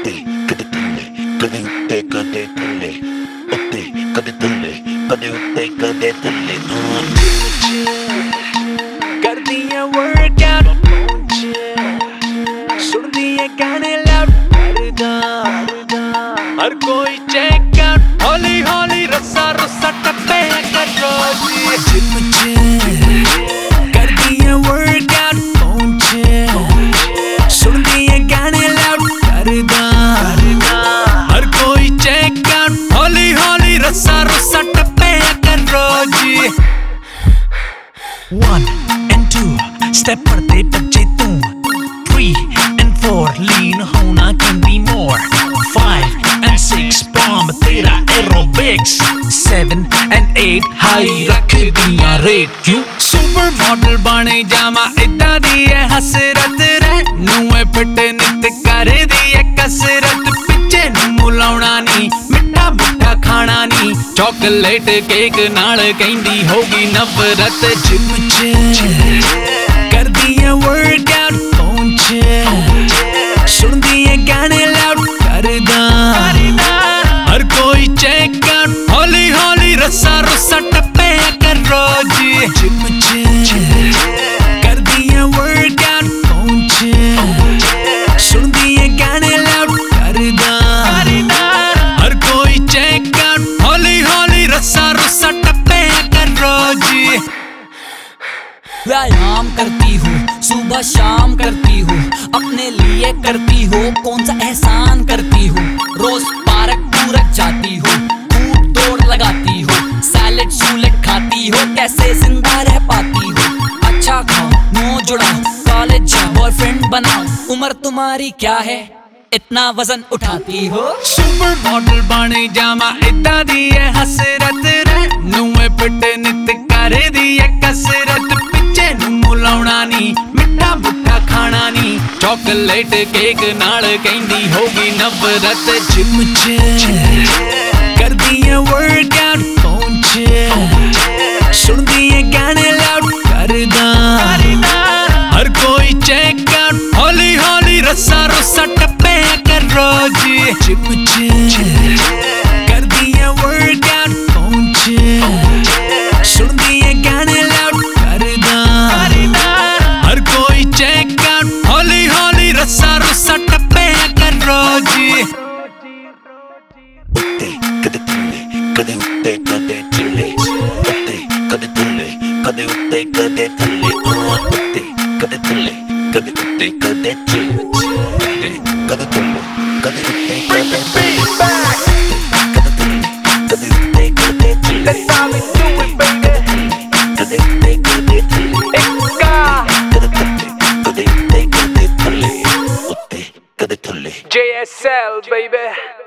ਉੱਤੇ ਕਦੇ ਥੱਲੇ ਕਦੇ ਉੱਤੇ ਕਦੇ ਥੱਲੇ ਉੱਤੇ ਕਦੇ ਥੱਲੇ ਕਦੇ ਉੱਤੇ ਕਦੇ ਥੱਲੇ ਕਰਦੀਆਂ ਵਰਕਆਊਟ ਸੁਣਦੀਆਂ ਗਾਣੇ ਲਾਊਡ ਕਰਦਾ ਹਰ ਕੋਈ ਚੈੱਕ ਆਊਟ ਹੌਲੀ ਹੌਲੀ ਰੱਸਾ ਰੱਸਾ ਟੱਪੇ ਕਰ ਰੋਜੀ ਜਿਮ ਕਰਦੀਆਂ ਵਰਕਆਊਟ ਸੁਣਦੀਆਂ ਗਾਣੇ ਲਾਊਡ ਕਰਦਾ ਹਰ ਕੋਈ ਚੈੱਕ ਆਊਟ ਹੌਲੀ ਹੌਲੀ ਰੱਸਾ ਰੱਸਾ ਟੱਪੇ ਕਰ ਰੋਜੀ 1 and 2 step बढ़ते बच्चे तू 3 and 4 lean होना can be more 5 and 6 bomb तेरा aerobics 7 and 8 high रख दिया rate क्यों super model बने जामा इदा दी है हसरत रे नूए फिट नित कर दी है कसरत पिछे मुलाउना नी मिठा मुठा खाना नी चॉकलेट केक नाल कहंदी होगी नफरत जिम कर दिया वर्कआउट फोन सुन दिए गाने लाउड करदा हर कोई चेक आउट हौली हौली रस्सा रस्सा टप्पे कर रोजी जिम कर दिया वर्कआउट फोन सुन दिए गाने लाउड करदा हर कोई चेक आउट हौली हौली रस्सा रस्सा टप्पे कर रोजी व्यायाम करती हूँ सुबह शाम करती हूँ अपने लिए करती हो कौन सा एहसान करती हूँ रोज पार्क पूरक जाती हूँ खूब दौड़ लगाती हूँ सैलेड सूलेट खाती हो कैसे जिंदा रह पाती हो अच्छा खाओ नो जुड़ाओ कॉलेज जाओ बॉयफ्रेंड बनाओ उम्र तुम्हारी क्या है इतना वजन उठाती हो सुपर मॉडल बने जामा इदा दी है हसरत रे नूए फिट नित कर दी है कसरत पिछे मुलाउना नी मिठा मुठा खाना नी चॉकलेट केक नाल कहंदी होगी नफरत जिम कर दिया वर्कआउट फोन सुन दिए गाने लाउड करदा हर कोई चेक आउट हौली हौली रस्सा रस्सा टप्पे कर रोजी जिम कर दिया वर्कआउट फोन सुन दिए गाने लाउड करदा हर कोई चेक आउट हौली हौली रस्सा रस्सा टप्पे कर रोजी ਉੱਤੇ ਕਦੇ ਥੱਲੇ ਕਦੇ ਉੱਤੇ ਕਦੇ ਥੱਲੇ ਉੱਤੇ ਕਦੇ ਥੱਲੇ ਕਦੇ ਉੱਤੇ ਕਦੇ ਥੱਲੇ ਉੱਤੇ ਕਦੇ ਥੱਲੇ ਕਦੇ ਉੱਤੇ ਕਦੇ ਥੱਲੇ ਕਦੇ ਥੱਲੇ ਕਦੇ ਉੱਤੇ ਕਦੇ ਥੱਲੇ ਕਦੇ ਥੱਲੇ ਕਦੇ ਉੱਤੇ ਕਦੇ ਥੱਲੇ That's how we do it, baby. ਕਦੇ ਉੱਤੇ ਕਦੇ ਥੱਲੇ ਕਦੇ ਥੱਲੇ ਕਦੇ ਉੱਤੇ ਕਦੇ ਥੱਲੇ ਉੱਤੇ ਕਦੇ ਥੱਲੇ JSL, baby.